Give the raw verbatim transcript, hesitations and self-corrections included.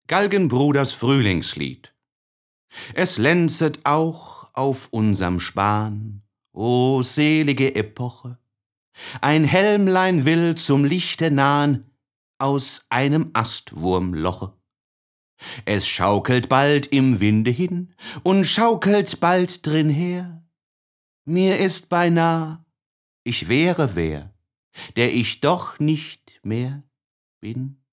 Galgenbruders Frühlingslied. Es lenzet auch auf unserm Span, o selige Epoche, ein Hälmlein will zum Lichte nahn aus einem Astwurmloche. Es schaukelt bald im Winde hin und schaukelt bald drin her. Mir ist beinah, ich wäre wer, der ich doch nicht mehr bin.